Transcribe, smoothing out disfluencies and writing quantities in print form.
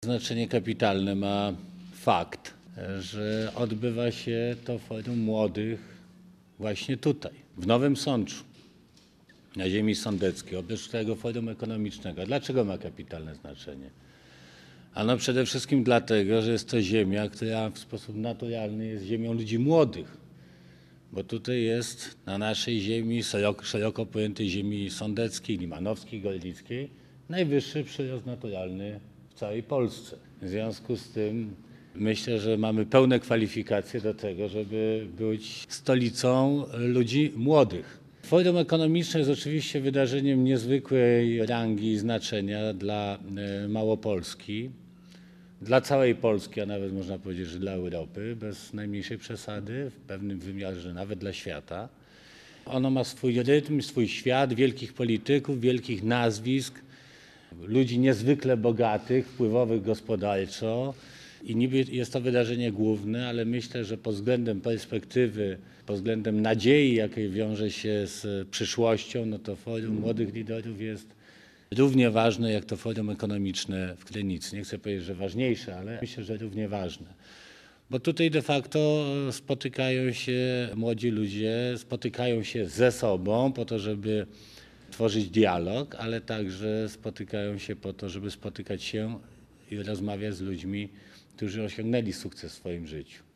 Znaczenie kapitalne ma fakt, że odbywa się to forum młodych właśnie tutaj, w Nowym Sączu, na ziemi sądeckiej, oprócz tego forum ekonomicznego. Dlaczego ma kapitalne znaczenie? Ano przede wszystkim dlatego, że jest to ziemia, która w sposób naturalny jest ziemią ludzi młodych, bo tutaj jest na naszej ziemi, szeroko pojętej ziemi sądeckiej, limanowskiej, gorlickiej, najwyższy przyrost naturalny w całej Polsce. W związku z tym myślę, że mamy pełne kwalifikacje do tego, żeby być stolicą ludzi młodych. Forum ekonomiczne jest oczywiście wydarzeniem niezwykłej rangi i znaczenia dla Małopolski, dla całej Polski, a nawet można powiedzieć, że dla Europy, bez najmniejszej przesady, w pewnym wymiarze nawet dla świata. Ono ma swój rytm, swój świat, wielkich polityków, wielkich nazwisk, ludzi niezwykle bogatych, wpływowych gospodarczo i niby jest to wydarzenie główne, ale myślę, że pod względem perspektywy, pod względem nadziei, jakiej wiąże się z przyszłością, no to forum młodych liderów jest równie ważne jak to forum ekonomiczne w Krynicy. Nie chcę powiedzieć, że ważniejsze, ale myślę, że równie ważne. Bo tutaj de facto spotykają się młodzi ludzie, spotykają się ze sobą po to, żeby tworzyć dialog, ale także spotykają się po to, żeby spotykać się i rozmawiać z ludźmi, którzy osiągnęli sukces w swoim życiu.